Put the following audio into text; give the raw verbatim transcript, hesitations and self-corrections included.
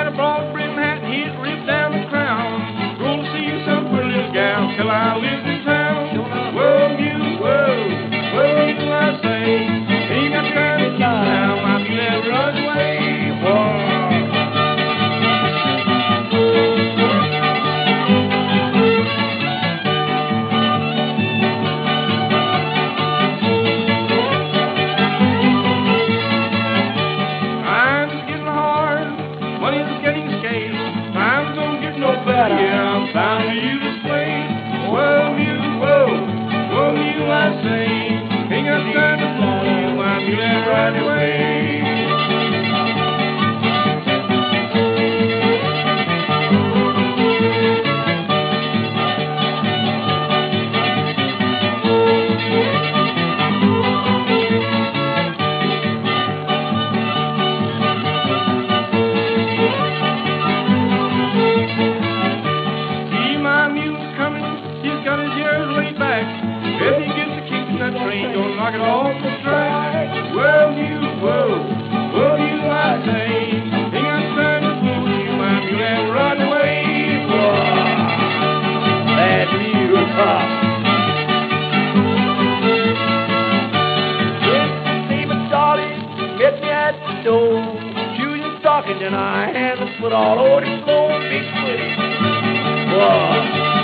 a broad brim hat and he'd rip down the crown. Roll to see you some pretty little gal till I lived in town. Whoa, you, whoa, whoa, you, I say. Ain't got time to lie now, my feet run away. Whoa. Yeah, I'm bound to you this way. Whoa, you, whoa, whoa, you, I say. Ain't got time to fool you, I'm you that right away. Don't knock it off the track. Well, you, whoa, whoa, you, I say. Ain't got time to fool you, I'm you that run away. Whoa, that's you, pop. When my darling met me at the door, shoes and stockings, and I had to put all over the floor, big pretty. Whoa.